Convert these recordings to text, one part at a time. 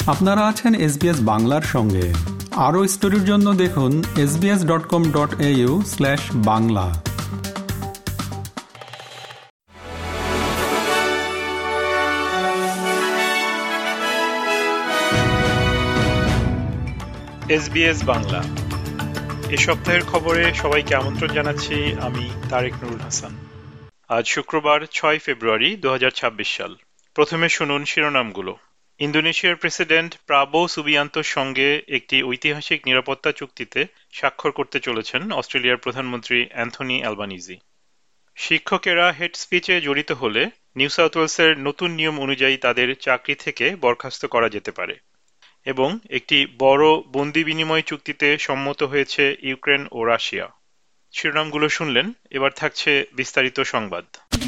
আপনারা আছেন SBS বাংলার সঙ্গে। আরও স্টোরির জন্য দেখুন sbs.com.au/bangla। SBS বাংলা এ সপ্তাহের খবরে সবাইকে আমন্ত্রণ জানাচ্ছি। আমি তারেক নুরুল হাসান। আজ শুক্রবার 6 ফেব্রুয়ারি 2026 সাল। প্রথমে শুনুন শিরোনামগুলো। ইন্দোনেশিয়ার প্রেসিডেন্ট প্রাবো সুবিয়ান্তোর সঙ্গে একটি ঐতিহাসিক নিরাপত্তা চুক্তিতে স্বাক্ষর করতে চলেছেন অস্ট্রেলিয়ার প্রধানমন্ত্রী অ্যান্থনি অ্যালবানিজি। শিক্ষকেরা হেড স্পিচে জড়িত হলে নিউ সাউথ ওয়েলসের নতুন নিয়ম অনুযায়ী তাদের চাকরি থেকে বরখাস্ত করা যেতে পারে। এবং একটি বড় বন্দি বিনিময় চুক্তিতে সম্মত হয়েছে ইউক্রেন ও রাশিয়া। শিরোনামগুলো শুনলেন, এবার থাকছে বিস্তারিত সংবাদ।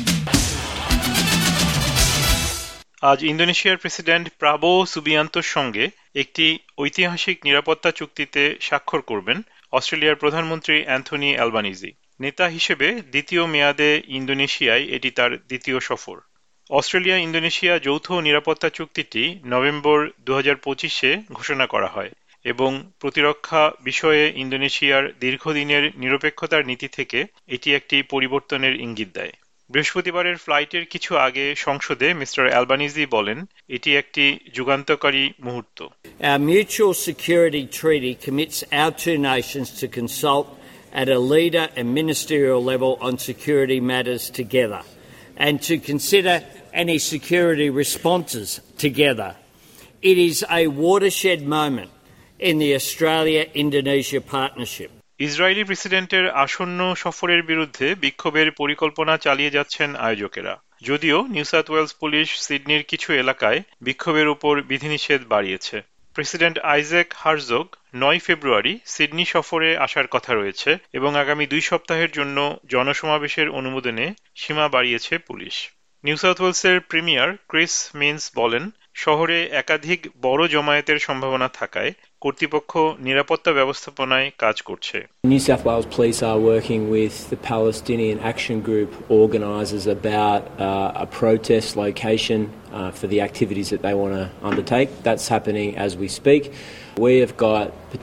আজ ইন্দোনেশিয়ার প্রেসিডেন্ট প্রাবো সুবিয়ান্তোর সঙ্গে একটি ঐতিহাসিক নিরাপত্তা চুক্তিতে স্বাক্ষর করবেন অস্ট্রেলিয়ার প্রধানমন্ত্রী অ্যান্থনি অ্যালবানিজি। নেতা হিসেবে দ্বিতীয় মেয়াদে ইন্দোনেশিয়ায় এটি তার দ্বিতীয় সফর। অস্ট্রেলিয়া ইন্দোনেশিয়া যৌথ নিরাপত্তা চুক্তিটি নভেম্বর 2025-এ ঘোষণা করা হয় এবং প্রতিরক্ষা বিষয়ে ইন্দোনেশিয়ার দীর্ঘদিনের নিরপেক্ষতার নীতি থেকে এটি একটি পরিবর্তনের ইঙ্গিত দেয়। বৃহস্পতিবারের ফ্লাইটের কিছু আগে সংসদে মিস্টার অ্যালবানিজি বলেন, এটি একটি যুগান্তকারী মুহূর্ত। Our mutual security treaty commits our two nations to consult at a leader and ministerial level on security matters together and to consider any security responses together. It is a watershed moment in the Australia-Indonesia partnership. Israeli প্রেসিডেন্টের আসন্ন সফরের বিরুদ্ধে বিক্ষোভের পরিকল্পনা চালিয়ে যাচ্ছেন আয়োজকেরা। যদিও নিউ সাউথ ওয়েলস পুলিশ সিডনির কিছু এলাকায় বিক্ষোভের উপর বিধিনিষেধ বাড়িয়েছে। President Isaac Herzog 9 February Sydney সফরে আসার কথা রয়েছে এবং আগামী 2 সপ্তাহের জন্য জনসমাবেশের অনুমোদনে সীমা বাড়িয়েছে পুলিশ। নিউ সাউথ ওয়েলসের প্রিমিয়ার ক্রিস মিন্স বলেন, শহরে একাধিক বড় জমায়েতের সম্ভাবনা থাকায় কর্তৃপক্ষ নিরাপত্তা ব্যবস্থাপনায় কাজ করছে। New South Wales Police are working with the Palestinian Action Group organisers about a protest location for the activities that they want to undertake. That's happening as we speak. We have got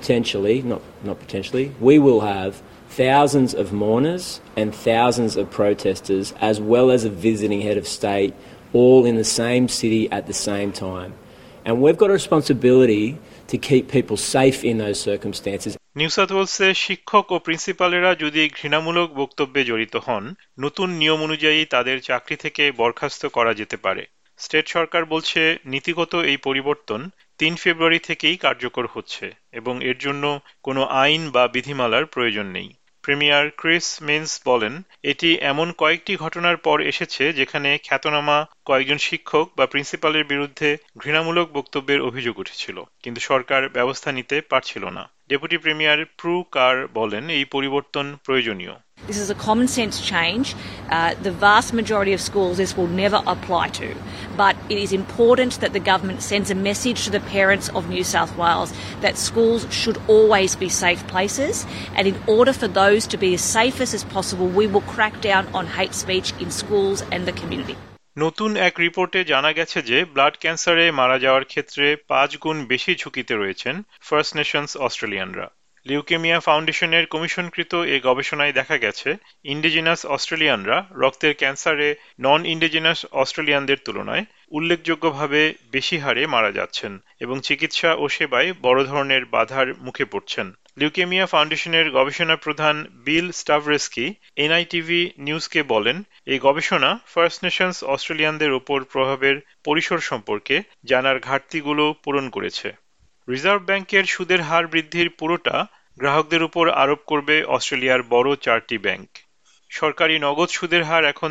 we will have thousands of mourners and thousands of protesters, as well as a visiting head of state, all in the same city at the same time. And we've got a responsibility to keep people safe in those circumstances. New south ওয়েলসে শিক্ষক ও প্রিন্সিপালেরা যদি ঘৃণামূলক বক্তব্যে জড়িত হন, নতুন নিয়ম অনুযায়ী তাদের চাকরি থেকে বরখাস্ত করা যেতে পারে। স্টেট সরকার বলছে, নীতিগত এই পরিবর্তন 3 ফেব্রুয়ারি থেকেই কার্যকর হচ্ছে এবং এর জন্য কোনো আইন বা বিধিমালার প্রয়োজন নেই। প্রিমিয়ার ক্রিস মিন্স বলেন, এটি এমন কয়েকটি ঘটনার পর এসেছে যেখানে খ্যাতনামা কয়েকজন শিক্ষক বা প্রিন্সিপালের বিরুদ্ধে ঘৃণামূলক বক্তব্যের অভিযোগ উঠেছিল, কিন্তু সরকার ব্যবস্থা নিতে পারছিল না। ডেপুটি প্রিমিয়ার প্রু কার বলেন, এই পরিবর্তন প্রয়োজনীয়। This is a common sense change. The vast majority of schools this will never apply to, but it is important that the government sends a message to the parents of New South Wales that schools should always be safe places, and in order for those to be as safe as possible, we will crack down on hate speech in schools and the community. নতুন এক রিপোর্টে জানা গেছে যে blood ক্যান্সারে মারা যাওয়ার ক্ষেত্রে 5 গুণ বেশি ঝুঁকিতে রয়েছেন ফার্স্ট নেশনস অস্ট্রেলিয়ানরা। লিউকেমিয়া ফাউন্ডেশনের কমিশনকৃত এই গবেষণায় দেখা গেছে, ইন্ডিজিনাস অস্ট্রেলিয়ানরা রক্তের ক্যান্সারে নন ইন্ডিজিনাস অস্ট্রেলিয়ানদের তুলনায় উল্লেখযোগ্যভাবে বেশি হারে মারা যাচ্ছেন এবং চিকিৎসা ও সেবায় বড় ধরনের বাধার মুখে পড়ছেন। লিউকেমিয়া ফাউন্ডেশনের গবেষণা প্রধান বিল স্টাভরেস্কি এনআইটিভি নিউজকে বলেন, এই গবেষণা ফার্স্ট নেশনস অস্ট্রেলিয়ানদের ওপর প্রভাবের পরিসর সম্পর্কে জানার ঘাটতিগুলো পূরণ করেছে। রিজার্ভ ব্যাংকের সুদের হার বৃদ্ধির পুরোটা গ্রাহকদের উপর আরোপ করবে অস্ট্রেলিয়ার বড় 4টি ব্যাংক। সরকারি নগদ সুদের হার এখন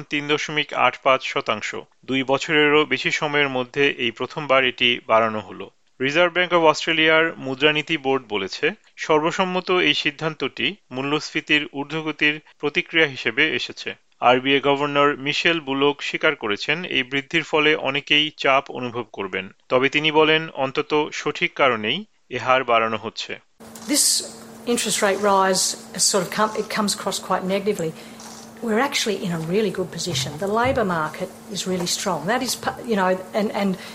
3.85%। 2 বছরেরও বেশি সময়ের মধ্যে এই প্রথমবার এটি বাড়ানো হলো। রিজার্ভ ব্যাংক অব অস্ট্রেলিয়ার মুদ্রানীতি বোর্ড বলেছে, সর্বসম্মত এই সিদ্ধান্তটি মূল্যস্ফীতির ঊর্ধ্বগতির প্রতিক্রিয়া হিসেবে এসেছে। আরবিআই গভর্নর মিশেল বুলক স্বীকার করেছেন, এই বৃদ্ধির ফলে অনেকেই চাপ অনুভব করবেন, তবে তিনি বলেন, অন্তত সঠিক কারণেই এ হার বাড়ানো হচ্ছে। This interest rate rise it comes across quite negatively. We're actually in a really good position. The labour market is really strong. That is, and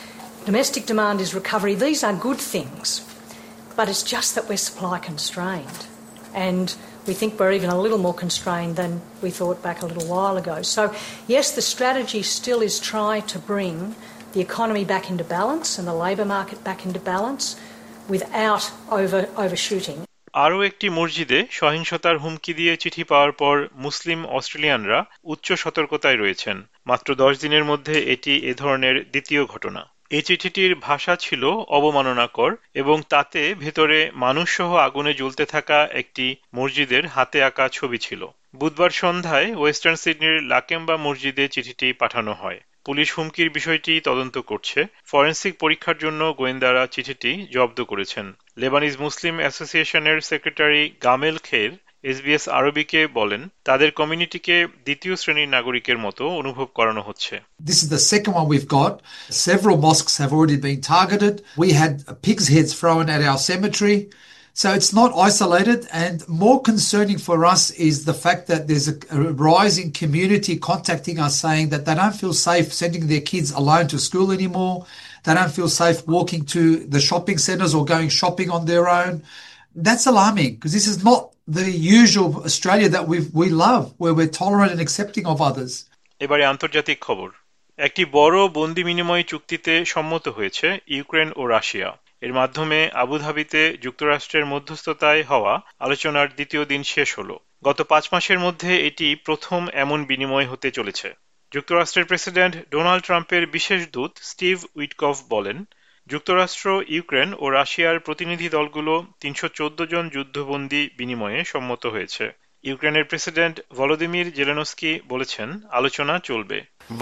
Domestic demand is recovery. These are good things, but it's just that we're supply constrained. And we think we're even a little more constrained than we thought back a little while ago. So, yes, the strategy still is try to bring the economy back into balance and the labour market back into balance without overshooting. আরও একটি মসজিদে সহিংসতার হুমকি দিয়ে চিঠি পাওয়ার পর মুসলিম অস্ট্রেলিয়ানরা উচ্চ সতর্কতায় রয়েছেন। মাত্র 10 দিনের মধ্যে এটি এ ধরনের দ্বিতীয় ঘটনা। এই চিঠিটির ভাষা ছিল অবমাননাকর এবং তাতে ভেতরে মানুষসহ আগুনে জ্বলতে থাকা একটি মসজিদের হাতে আঁকা ছবি ছিল। বুধবার সন্ধ্যায় ওয়েস্টার্ন সিডনির লাকেম্বা মসজিদে চিঠিটি পাঠানো হয়। পুলিশ হুমকির বিষয়টি তদন্ত করছে। ফরেনসিক পরীক্ষার জন্য গোয়েন্দারা চিঠিটি জব্দ করেছেন। লেবানিজ মুসলিম অ্যাসোসিয়েশনের সেক্রেটারি গামেল খের SBS আরবিকে বলেন, তাদের কমিউনিটিকে দ্বিতীয় শ্রেণীর নাগরিকের মতো অনুভব করানো হচ্ছে। This is the second one we've got. Several mosques have already been targeted. We had pigs' heads thrown at our cemetery. So it's not isolated, and more concerning for us is the fact that there's a rising community contacting us saying that they don't feel safe sending their kids alone to school anymore. They don't feel safe walking to the shopping centres or going shopping on their own. That's alarming because this is not the usual Australia that we love, where we're tolerant and accepting of others. এবারে আন্তর্জাতিক খবর। একটি বড় বন্দি বিনিময় চুক্তিতে সম্মত হয়েছে ইউক্রেন ও রাশিয়া। এর মাধ্যমে আবুধাবিতে যুক্তরাষ্ট্রের মধ্যস্থতায় হওয়া আলোচনার দ্বিতীয় দিন শেষ হলো। গত 5 মাসের মধ্যে এটি প্রথম এমন বিনিময় হতে চলেছে। যুক্তরাষ্ট্রের প্রেসিডেন্ট ডোনাল্ড ট্রাম্পের বিশেষ দূত স্টিভ উইটকফ বলেন, যুক্তরাষ্ট্র, ইউক্রেন ও রাশিয়ার প্রতিনিধি দলগুলো 314 জন যুদ্ধবন্দী বিনিময়ে সম্মত হয়েছে। ইউক্রেনের প্রেসিডেন্ট ভলোদিমির জেলেনস্কি বলেছেন, আলোচনা চলবে।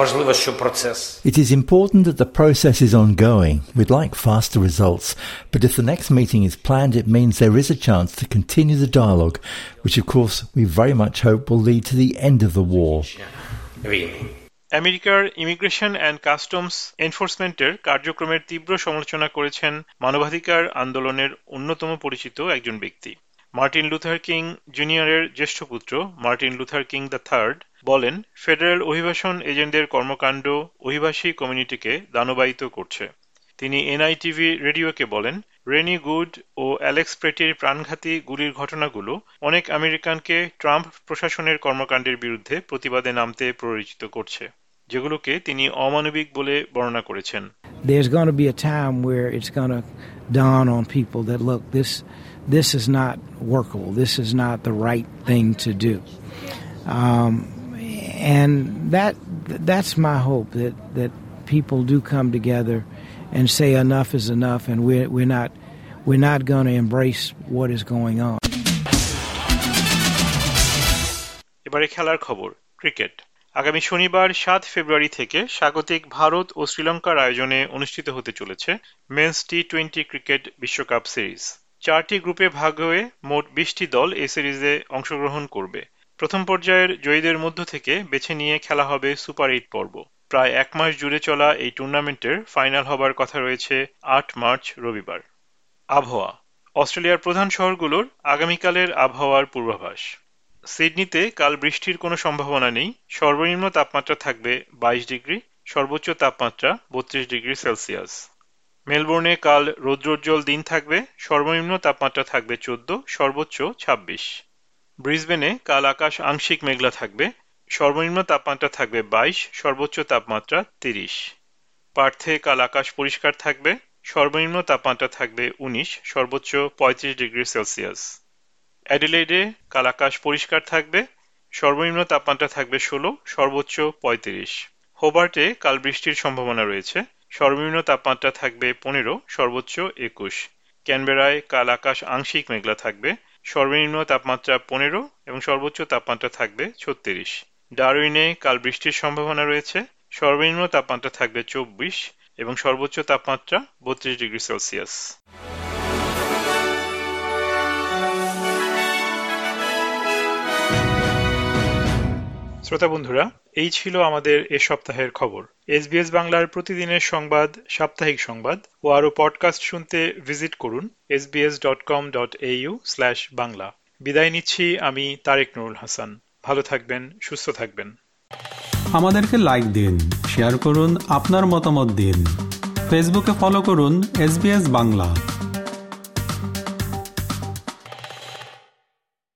It is important that the process is ongoing. We'd like faster results, but if the next meeting is planned, it means there is a chance to continue the dialogue, which of course we very much hope will lead to the end of the war. আমেরিকার immigration and customs এনফোর্সমেন্টের কার্যক্রমের তীব্র সমালোচনা করেছেন মানবাধিকার আন্দোলনের অন্যতম পরিচিত একজন ব্যক্তি। মার্টিন লুথার কিং জুনিয়রের জ্যেষ্ঠ পুত্র Martin Luther King the third বলেন, ফেডারেল অভিবাসন এজেন্টদের কর্মকাণ্ড অভিবাসী কমিউনিটিকে দানবায়িত করছে। তিনি NITV রেডিওকে বলেন, রেনি গুড ও অ্যালেক্স প্রেটির প্রাণঘাতী গুলির ঘটনাগুলো অনেক আমেরিকানকে ট্রাম্প প্রশাসনের কর্মকাণ্ডের বিরুদ্ধে প্রতিবাদে নামতে প্ররোচিত করছে, যেগুলোকে তিনি অমানবিক বলে বর্ণনা করেছেন। There's going to be a time where it's going to dawn on people that look, this is not workable. This is not the right thing to do. And that's my hope, that people do come together and say enough is enough, and we're not going to embrace what is going on. এবারে খেলার খবর। Cricket. আগামী শনিবার 7 ফেব্রুয়ারি থেকে স্বাগতিক ভারত ও শ্রীলঙ্কার আয়োজনে অনুষ্ঠিত হতে চলেছে মেন্স টি20 ক্রিকেট বিশ্বকাপ সিরিজ। 4টি গ্রুপে ভাগ হয়ে মোট 20টি দল এই সিরিজে অংশগ্রহণ করবে। প্রথম পর্যায়ের জয়ীদের মধ্য থেকে বেছে নিয়ে খেলা হবে সুপার 8 পর্ব। প্রায় 1 মাস জুড়ে চলা এই টুর্নামেন্টের ফাইনাল হবার কথা রয়েছে 8 মার্চ রবিবার। আবহাওয়া। অস্ট্রেলিয়ার প্রধান শহরগুলোর আগামীকালের আবহাওয়ার পূর্বাভাস। সিডনিতে কাল বৃষ্টির কোনো সম্ভাবনা নেই। সর্বনিম্ন তাপমাত্রা থাকবে 22 ডিগ্রি, সর্বোচ্চ তাপমাত্রা 32 ডিগ্রি সেলসিয়াস। মেলবোর্নে কাল রৌদ্রোজ্জ্বল দিন থাকবে, সর্বনিম্ন তাপমাত্রা থাকবে 14, সর্বোচ্চ 26। ব্রিসবেনে কাল আকাশ আংশিক মেঘলা থাকবে, সর্বনিম্ন তাপমাত্রা থাকবে 22, সর্বোচ্চ তাপমাত্রা 30। পার্থে কাল আকাশ পরিষ্কার থাকবে, সর্বনিম্ন তাপমাত্রা থাকবে 19, সর্বোচ্চ 35 ডিগ্রি সেলসিয়াস। অ্যাডিলেইডে কাল আকাশ পরিষ্কার থাকবে, সর্বনিম্ন তাপমাত্রা থাকবে 16, সর্বোচ্চ 35। হোবার্টে কাল বৃষ্টির সম্ভাবনা রয়েছে, সর্বনিম্ন তাপমাত্রা থাকবে 15, সর্বোচ্চ 21। ক্যানবেরায় কাল আকাশ আংশিক মেঘলা থাকবে, সর্বনিম্ন তাপমাত্রা 15 এবং সর্বোচ্চ তাপমাত্রা থাকবে 36। ডারউইনে কাল বৃষ্টির সম্ভাবনা রয়েছে, সর্বনিম্ন তাপমাত্রা থাকবে 24 এবং সর্বোচ্চ তাপমাত্রা 32 ডিগ্রি সেলসিয়াস। শ্রোতা বন্ধুরা, এই ছিল আমাদের এ সপ্তাহের খবর। SBS বাংলার প্রতিদিনের সংবাদ, সাপ্তাহিক সংবাদ ও আরও পডকাস্ট শুনতে ভিজিট করুন sbs.com.au/bangla। বিদায় নিচ্ছি আমি তারেক নুরুল হাসান। ভালো থাকবেন, সুস্থ থাকবেন। আমাদেরকে লাইক দিন, শেয়ার করুন, আপনার মতামত দিন। ফেসবুকে ফলো করুন SBS বাংলা।